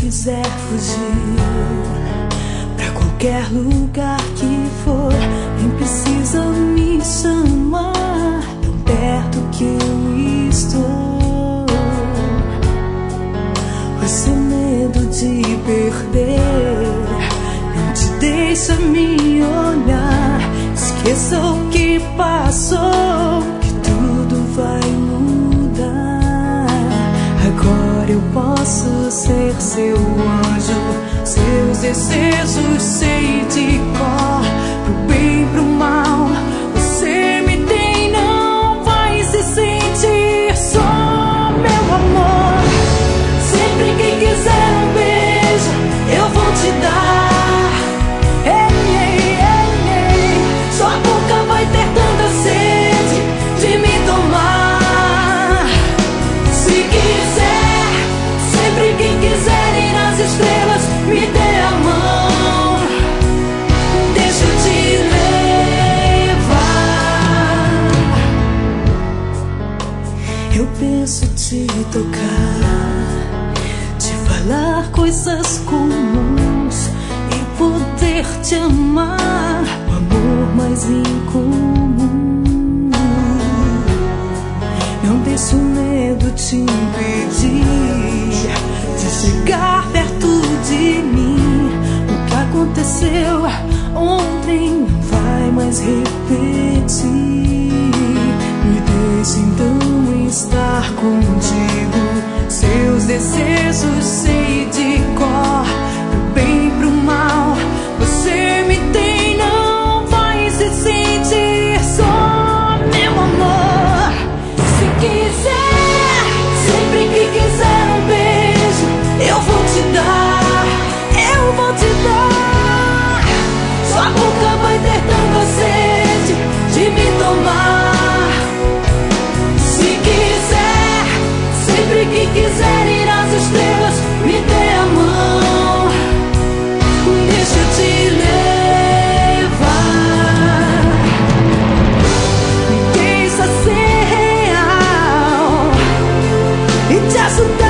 quiser fugir pra qualquer lugar que for, nem precisa me chamar, tão perto que eu estou. O seu medo de perder não te deixa me olhar. Esqueça o que passou, que tudo vai mudar. Agora eu posso ser seu anjo, seus desejos sei de cor, pro bem, pro mal. Você me tem, não vai se sentir só, meu amor. Sempre que quiser um beijo, eu vou te dar. Ei, ei, ei, ei. Sua boca vai ter tanta sede de me tomar. Se quiser, sempre que quiser ir nas estrelas, me dê a mão, deixa eu te levar. Eu penso te tocar, te falar coisas comuns e poder te amar, o amor mais incomum. Não deixe o medo te impedir de chegar perto de mim. O que aconteceu ontem não vai mais repetir. Me deixe então estar contigo, seus desejos sei de cor, pro bem, pro mal. Você me tem, não vai se sentir só, meu amor. Se quiser, sempre que quiser um beijo, eu vou te dar, eu vou te dar. Sua boca vai ter tanta sede de me tomar. Se quiser, sempre que quiser ir às estrelas, me dê a mão, deixa eu te levar. Me deixa ser real e te ajudar.